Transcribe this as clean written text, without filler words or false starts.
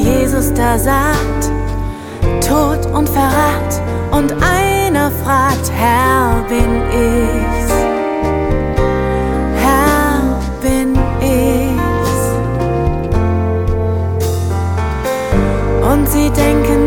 Jesus da sagt, Tod und Verrat, und einer fragt, Herr, bin ich's? Herr, bin ich's? Und sie denken